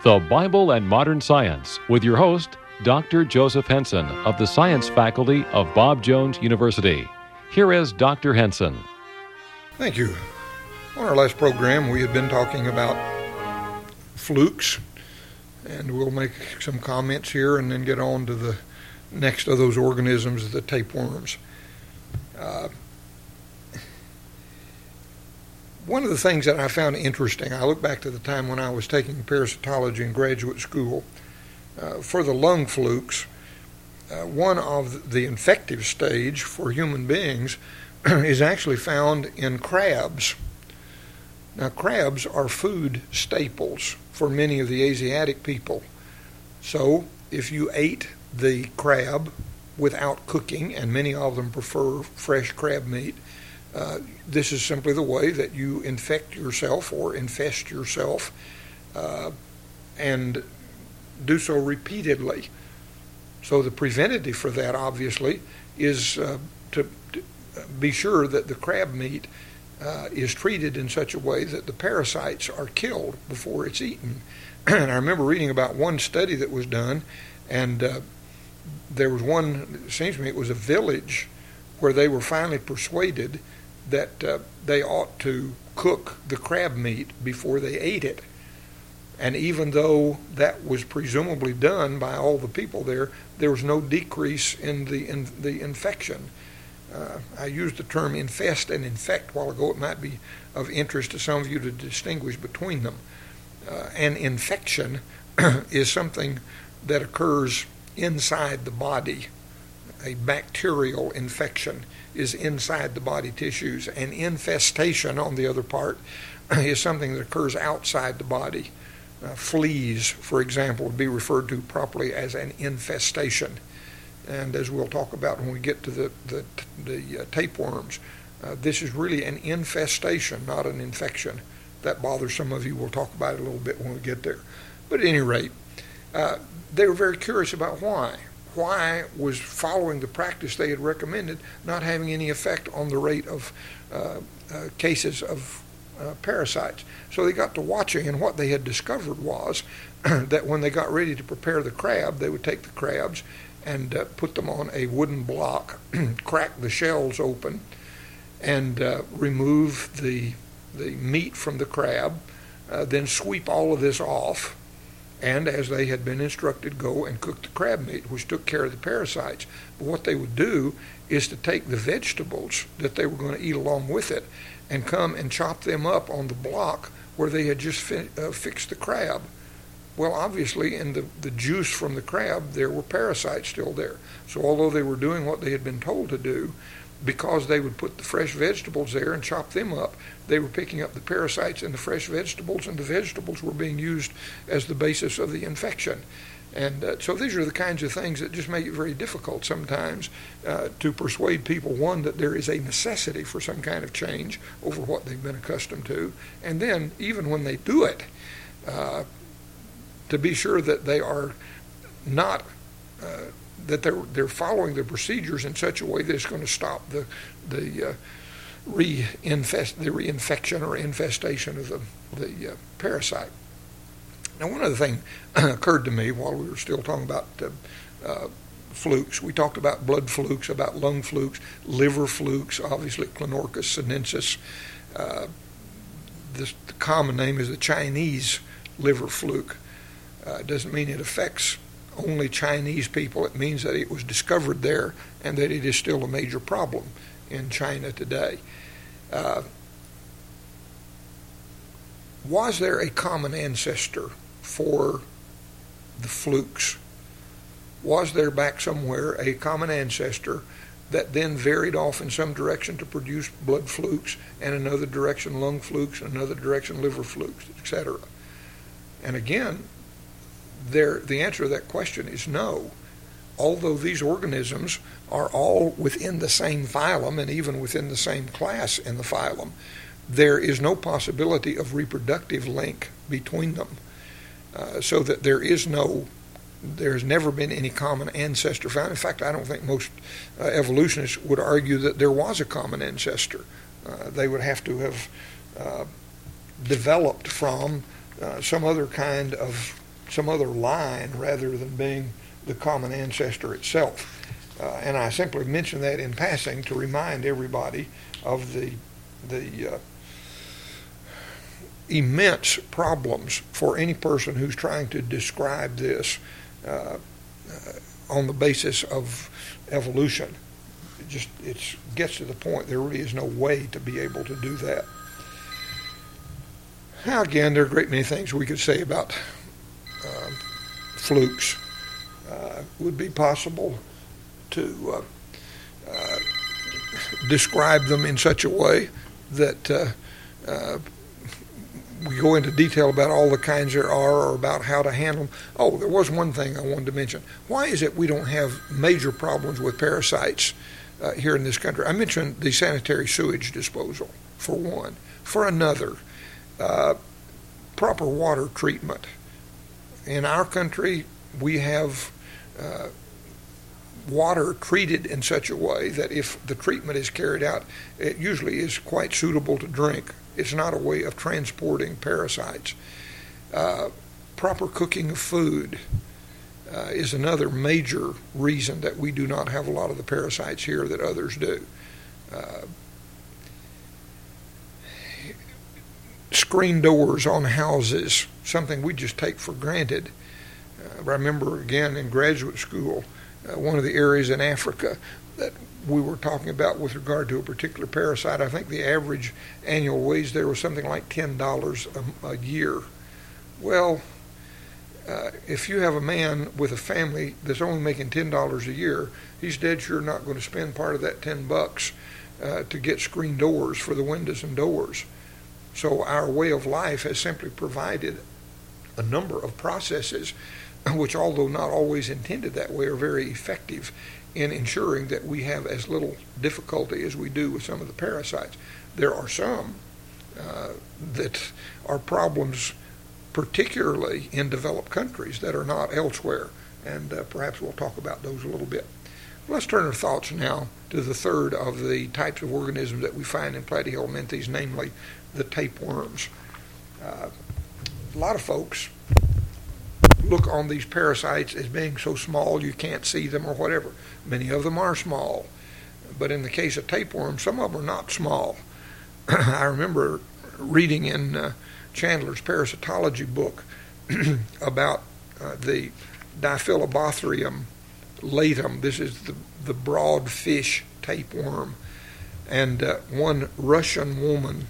The Bible and Modern Science with your host, Dr. Joseph Henson of the Science Faculty of Bob Jones University. Here is Dr. Henson. Thank you. On our last program, we had been talking about flukes, and we'll make some comments here and then get on to the next of those organisms, the tapeworms. One of the things that I found interesting, I look back to the time when I was taking parasitology in graduate school. For the lung flukes, one of the infective stage for human beings is actually found in crabs. Now, crabs are food staples for many of the Asiatic people. So, if you ate the crab without cooking, and many of them prefer fresh crab meat, this is simply the way that you infect yourself or infest yourself and do so repeatedly. So the preventative for that, obviously, is to be sure that the crab meat is treated in such a way that the parasites are killed before it's eaten. And I remember reading about one study that was done, and there was one, it seems to me it was a village, where they were finally persuaded that they ought to cook the crab meat before they ate it. And even though that was presumably done by all the people there, there was no decrease in the infection. I used the term infest and infect a while ago. It might be of interest to some of you to distinguish between them. An infection is something that occurs inside the body. A bacterial infection is inside the body tissues. An infestation, on the other part, is something that occurs outside the body. Fleas, for example, would be referred to properly as an infestation. And as we'll talk about when we get to the tapeworms, this is really an infestation, not an infection. That bothers some of you. We'll talk about it a little bit when we get there. But at any rate, they were very curious about why. Why was following the practice they had recommended not having any effect on the rate of cases of parasites? So they got to watching, and what they had discovered was that when they got ready to prepare the crab, they would take the crabs and put them on a wooden block, crack the shells open, and remove the meat from the crab, then sweep all of this off, and as they had been instructed, go and cook the crab meat, which took care of the parasites. But what they would do is to take the vegetables that they were going to eat along with it and come and chop them up on the block where they had just fixed the crab. Well, obviously, in the juice from the crab, there were parasites still there. So although they were doing what they had been told to do, because they would put the fresh vegetables there and chop them up, they were picking up the parasites in the fresh vegetables, and the vegetables were being used as the basis of the infection. And so these are the kinds of things that just make it very difficult sometimes to persuade people, one, that there is a necessity for some kind of change over what they've been accustomed to, and then even when they do it, to be sure that they are not that they're following the procedures in such a way that it's going to stop the reinfection or infestation of the parasite. Now, one other thing occurred to me while we were still talking about flukes. We talked about blood flukes, about lung flukes, liver flukes, obviously Clonorchus sinensis. The common name is the Chinese liver fluke. It doesn't mean it affects only Chinese people. It means that it was discovered there and that it is still a major problem in China today. Was there a common ancestor for the flukes? Was there back somewhere a common ancestor that then varied off in some direction to produce blood flukes, and another direction lung flukes, and another direction liver flukes, etc.? And again, the answer to that question is no. Although these organisms are all within the same phylum and even within the same class in the phylum, there is no possibility of reproductive link between them, so that there's never been any common ancestor found. In fact, I don't think most evolutionists would argue that there was a common ancestor. They would have to have developed from some other kind of some other line rather than being the common ancestor itself. And I simply mention that in passing to remind everybody of the immense problems for any person who's trying to describe this on the basis of evolution. It gets to the point there really is no way to be able to do that. Now again, there are a great many things we could say about flukes. Would be possible to describe them in such a way that we go into detail about all the kinds there are or about how to handle them. Oh, there was one thing I wanted to mention. Why is it we don't have major problems with parasites here in this country? I mentioned the sanitary sewage disposal, for one. For another, proper water treatment. In our country, we have water treated in such a way that if the treatment is carried out, it usually is quite suitable to drink. It's not a way of transporting parasites. Proper cooking of food is another major reason that we do not have a lot of the parasites here that others do. Screen doors on houses, something we just take for granted. I remember again in graduate school, one of the areas in Africa that we were talking about with regard to a particular parasite. I think the average annual wage there was something like $10 a year. Well, if you have a man with a family that's only making $10 a year, he's dead sure not going to spend part of that $10 to get screen doors for the windows and doors. So our way of life has simply provided a number of processes which, although not always intended that way, are very effective in ensuring that we have as little difficulty as we do with some of the parasites. There are some that are problems particularly in developed countries that are not elsewhere, and perhaps we'll talk about those a little bit. Let's turn our thoughts now to the third of the types of organisms that we find in platyhelminthes, namely the tapeworms. A lot of folks look on these parasites as being so small you can't see them or whatever. Many of them are small, but in the case of tapeworms, some of them are not small. I remember reading in Chandler's parasitology book about the Diphyllobothrium latum. This is the broad fish tapeworm. And one Russian woman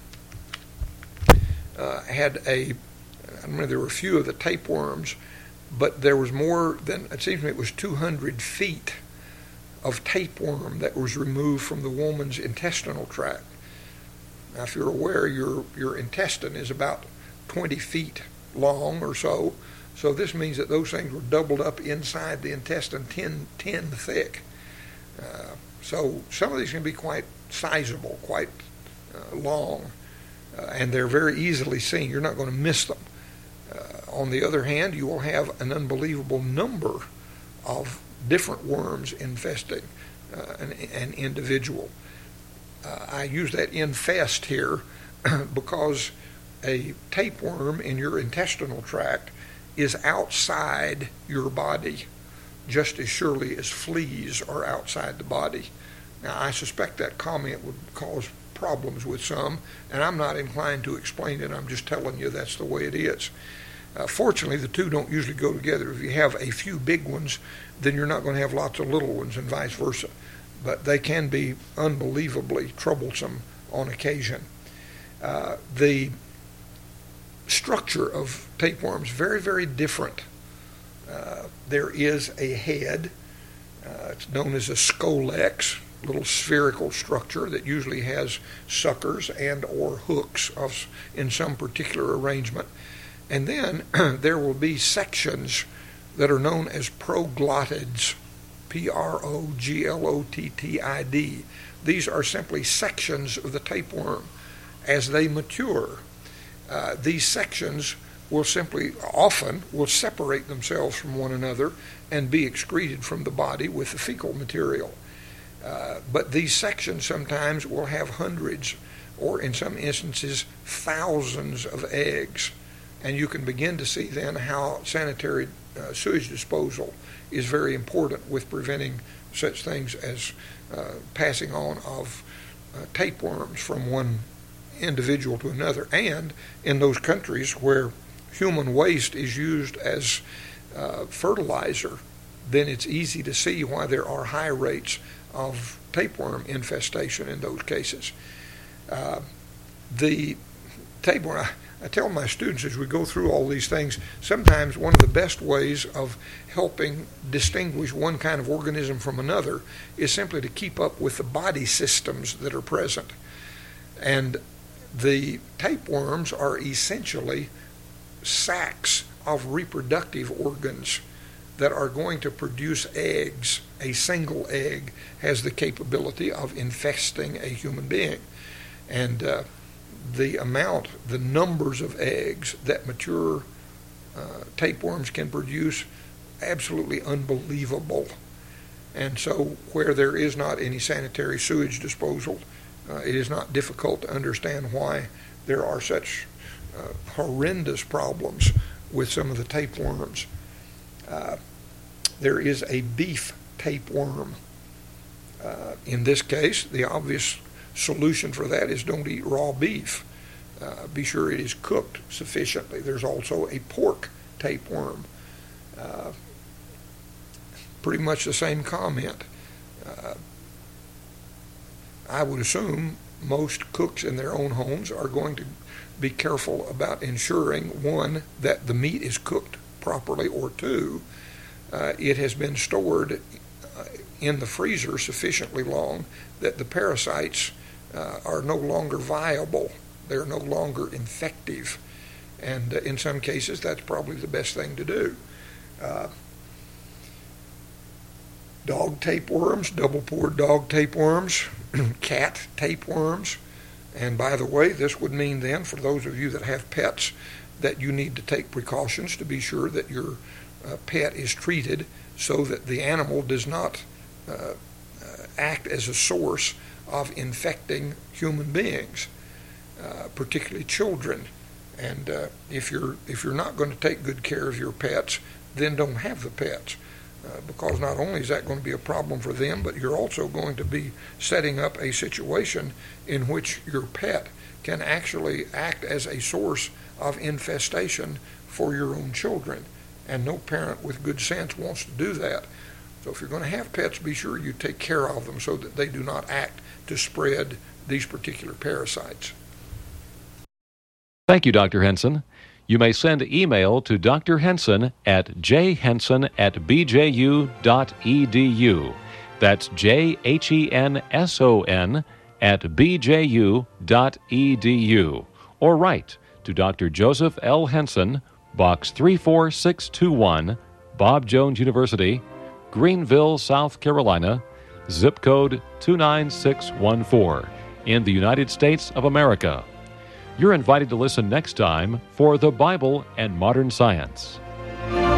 had I don't know, there were a few of the tapeworms, but there was more than, it seems to me it was 200 feet of tapeworm that was removed from the woman's intestinal tract. Now, if you're aware, your intestine is about 20 feet long or so. So this means that those things were doubled up inside the intestine 10 thick. So some of these can be quite sizable, quite long, and they're very easily seen. You're not going to miss them. On the other hand, you will have an unbelievable number of different worms infesting an individual. I use that infest here because a tapeworm in your intestinal tract is outside your body just as surely as fleas are outside the body. Now, I suspect that comment would cause problems with some, and I'm not inclined to explain it. I'm just telling you that's the way it is. Fortunately, the two don't usually go together. If you have a few big ones, then you're not going to have lots of little ones, and vice versa. But they can be unbelievably troublesome on occasion. The structure of tapeworms very, very different. There is a head. It's known as a scolex, little spherical structure that usually has suckers and or hooks in some particular arrangement. And then there will be sections that are known as proglottids, P-R-O-G-L-O-T-T-I-D. These are simply sections of the tapeworm. As they mature, these sections will often separate themselves from one another and be excreted from the body with the fecal material. But these sections sometimes will have hundreds, or in some instances, thousands of eggs. And you can begin to see then how sanitary sewage disposal is very important with preventing such things as passing on of tapeworms from one individual to another. And in those countries where human waste is used as fertilizer, then it's easy to see why there are high rates of tapeworm infestation in those cases. The tapeworm, I tell my students as we go through all these things, sometimes one of the best ways of helping distinguish one kind of organism from another is simply to keep up with the body systems that are present. And the tapeworms are essentially sacs of reproductive organs that are going to produce eggs. A single egg has the capability of infesting a human being. And the numbers of eggs that mature tapeworms can produce, absolutely unbelievable. And so where there is not any sanitary sewage disposal, it is not difficult to understand why there are such horrendous problems with some of the tapeworms. There is a beef tapeworm. In this case, the obvious solution for that is don't eat raw beef. Be sure it is cooked sufficiently. There's also a pork tapeworm. Pretty much the same comment. I would assume most cooks in their own homes are going to be careful about ensuring, one, that the meat is cooked properly, or two, it has been stored in the freezer sufficiently long that the parasites are no longer viable. They're no longer infective. And in some cases, that's probably the best thing to do. Dog tapeworms, double-pored dog tapeworms, cat tapeworms. And by the way, this would mean then, for those of you that have pets, that you need to take precautions to be sure that your pet is treated so that the animal does not act as a source of infecting human beings, particularly children. And if you're not going to take good care of your pets, then don't have the pets, because not only is that going to be a problem for them, but you're also going to be setting up a situation in which your pet can actually act as a source of infestation for your own children. And no parent with good sense wants to do that. So if you're going to have pets, be sure you take care of them so that they do not act to spread these particular parasites. Thank you, Dr. Henson. You may send email to Dr. Henson at jhenson@bju.edu. That's jhenson@bju.edu. Or write to Dr. Joseph L. Henson, Box 34621, Bob Jones University, Greenville, South Carolina, zip code 29614, in the United States of America. You're invited to listen next time for The Bible and Modern Science.